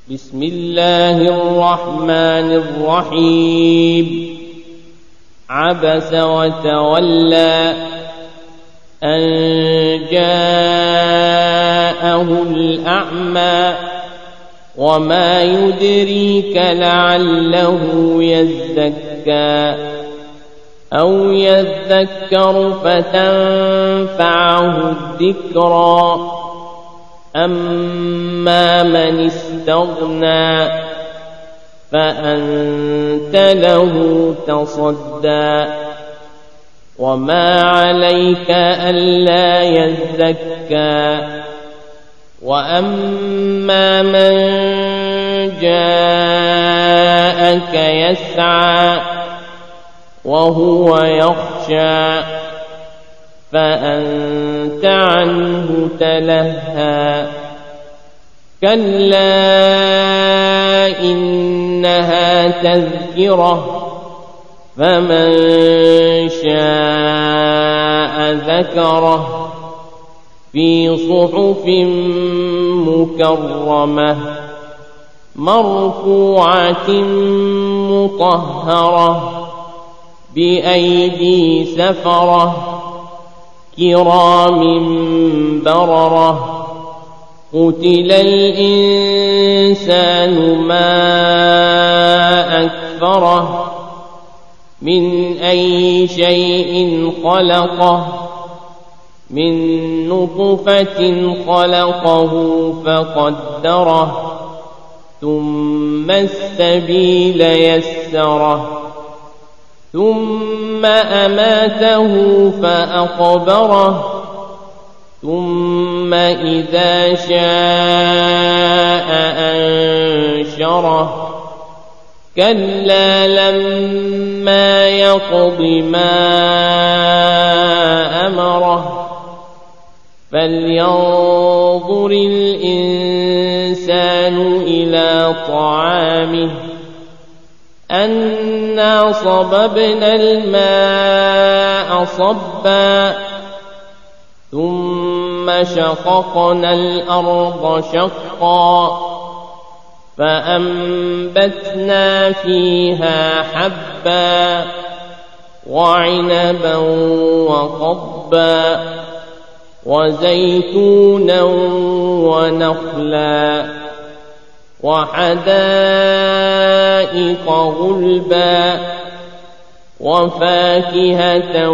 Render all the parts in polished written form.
بسم الله الرحمن الرحيم عبس وتولى أن جاءه الأعمى وما يدريك لعله يزكى أو يذكر فتنفعه الذكرى أما من استغنى فأنت له تصدى وما عليك ألا يزكى وأما من جاءك يسعى وهو يخشى فأنت عنه تلهى كلا إنها تذكرة فمن شاء ذكره في صحف مكرمة مرفوعة مطهرة بأيدي سفرة كرام بررة قتل الإنسان ما أكفره من أي شيء خلقه من نطفة خلقه فقدره ثم السبيل يسره ثم أماته فأقبره ثم إذا شاء أنشره كلا لما يقض ما أمره فلينظر الإنسان إلى طعامه أنا صببنا الماء صبا ثم شققنا الأرض شقا فأنبتنا فيها حبا وعنبا وقضبا وزيتونا ونخلا وحدائق غلبا وفاكهة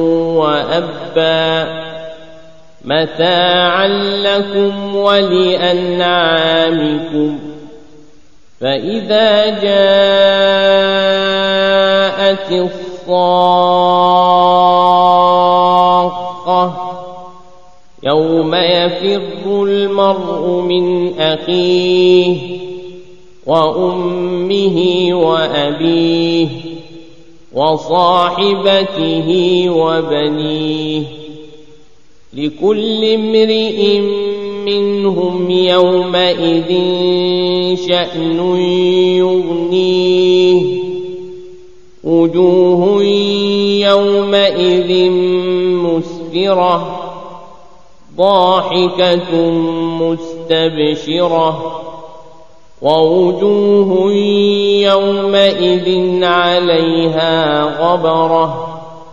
وأبا متاعا لكم ولأنعامكم فإذا جاءت الصاخة يوم يفر المرء من أخيه وأمه وأبيه وصاحبته وبنيه لكل امرئ منهم يومئذ شأن يغنيه وجوه يومئذ مسفرة ضاحكة مستبشرة ووجوه يومئذ عليها غبرة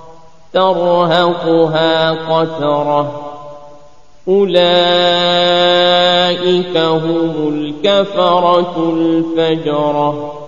ترهقها قترة أولئك هم الكفرة الفجرة